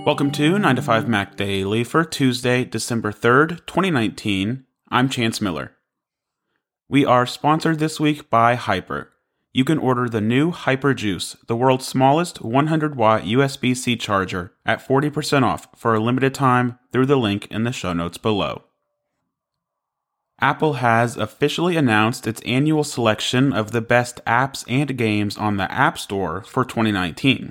Welcome to 9 to 5 Mac Daily for Tuesday, December 3rd, 2019. I'm Chance Miller. We are sponsored this week by Hyper. You can order the new Hyper Juice, the world's smallest 100-watt USB-C charger, at 40% off for a limited time through the link in the show notes below. Apple has officially announced its annual selection of the best apps and games on the App Store for 2019.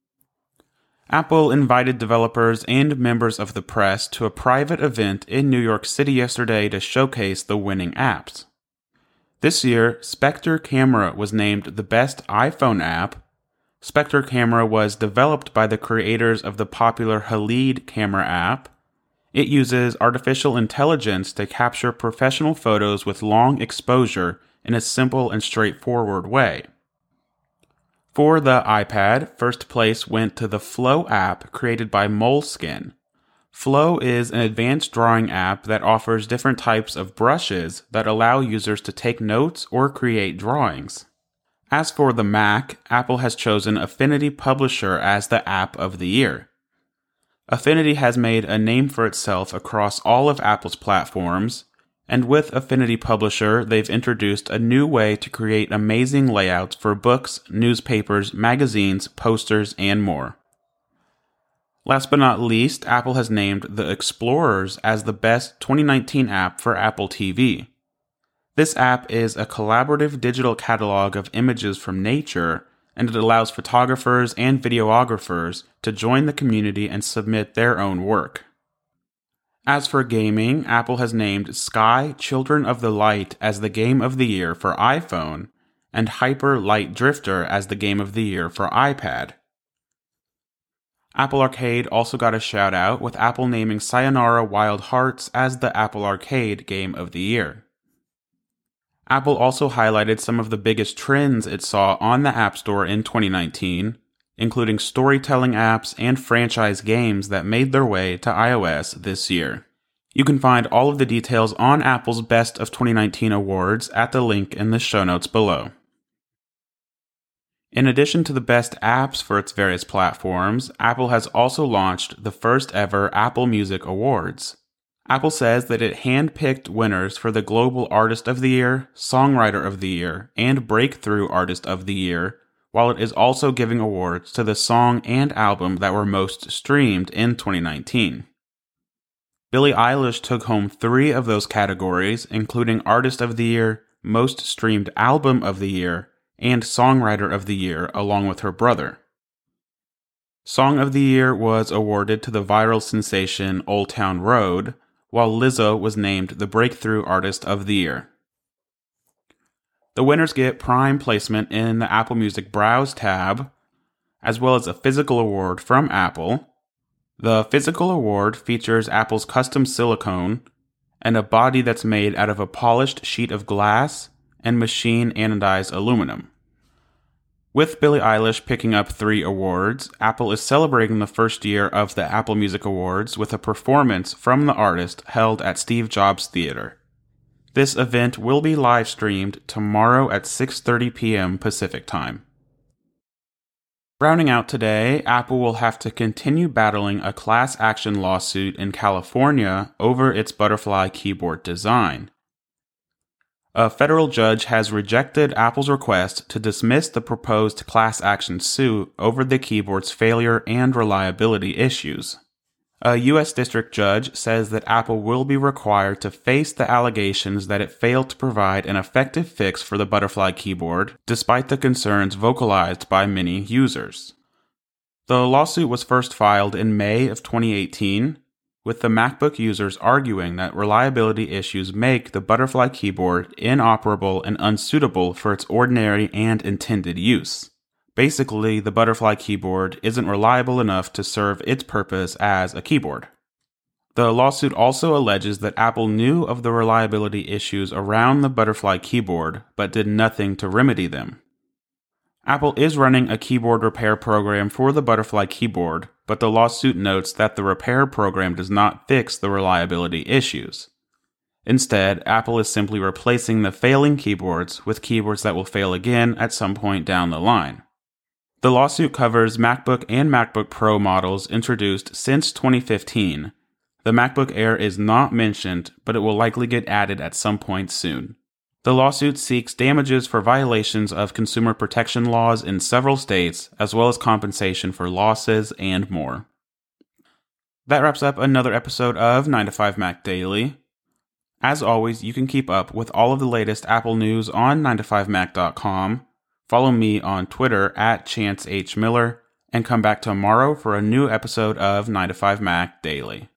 Apple invited developers and members of the press to a private event in New York City yesterday to showcase the winning apps. This year, Spectre Camera was named the best iPhone app. Spectre Camera was developed by the creators of the popular Halid camera app. It uses artificial intelligence to capture professional photos with long exposure in a simple and straightforward way. For the iPad, first place went to the Flow app created by Moleskine. Flow is an advanced drawing app that offers different types of brushes that allow users to take notes or create drawings. As for the Mac, Apple has chosen Affinity Publisher as the app of the year. Affinity has made a name for itself across all of Apple's platforms, and with Affinity Publisher, they've introduced a new way to create amazing layouts for books, newspapers, magazines, posters, and more. Last but not least, Apple has named The Explorers as the best 2019 app for Apple TV. This app is a collaborative digital catalog of images from nature, and it allows photographers and videographers to join the community and submit their own work. As for gaming, Apple has named Sky Children of the Light as the Game of the Year for iPhone, and Hyper Light Drifter as the Game of the Year for iPad. Apple Arcade also got a shout out, with Apple naming Sayonara Wild Hearts as the Apple Arcade Game of the Year. Apple also highlighted some of the biggest trends it saw on the App Store in 2019, including storytelling apps and franchise games that made their way to iOS this year. You can find all of the details on Apple's Best of 2019 awards at the link in the show notes below. In addition to the best apps for its various platforms, Apple has also launched the first ever Apple Music Awards. Apple says that it handpicked winners for the Global Artist of the Year, Songwriter of the Year, and Breakthrough Artist of the Year, while it is also giving awards to the song and album that were most streamed in 2019. Billie Eilish took home 3 of those categories, including Artist of the Year, Most Streamed Album of the Year, and Songwriter of the Year, along with her brother. Song of the Year was awarded to the viral sensation Old Town Road, while Lizzo was named the Breakthrough Artist of the Year. The winners get prime placement in the Apple Music Browse tab, as well as a physical award from Apple. The physical award features Apple's custom silicone and a body that's made out of a polished sheet of glass and machine anodized aluminum. With Billie Eilish picking up 3 awards, Apple is celebrating the first year of the Apple Music Awards with a performance from the artist held at Steve Jobs Theater. This event will be live streamed tomorrow at 6:30 p.m. Pacific Time. Rounding out today, Apple will have to continue battling a class action lawsuit in California over its butterfly keyboard design. A federal judge has rejected Apple's request to dismiss the proposed class action suit over the keyboard's failure and reliability issues. A U.S. district judge says that Apple will be required to face the allegations that it failed to provide an effective fix for the butterfly keyboard, despite the concerns vocalized by many users. The lawsuit was first filed in May of 2018, with the MacBook users arguing that reliability issues make the butterfly keyboard inoperable and unsuitable for its ordinary and intended use. Basically, the butterfly keyboard isn't reliable enough to serve its purpose as a keyboard. The lawsuit also alleges that Apple knew of the reliability issues around the butterfly keyboard, but did nothing to remedy them. Apple is running a keyboard repair program for the butterfly keyboard, but the lawsuit notes that the repair program does not fix the reliability issues. Instead, Apple is simply replacing the failing keyboards with keyboards that will fail again at some point down the line. The lawsuit covers MacBook and MacBook Pro models introduced since 2015. The MacBook Air is not mentioned, but it will likely get added at some point soon. The lawsuit seeks damages for violations of consumer protection laws in several states, as well as compensation for losses and more. That wraps up another episode of 9 to 5 Mac Daily. As always, you can keep up with all of the latest Apple news on 9to5mac.com. Follow me on Twitter at ChanceHMiller, and come back tomorrow for a new episode of 9 to 5 Mac Daily.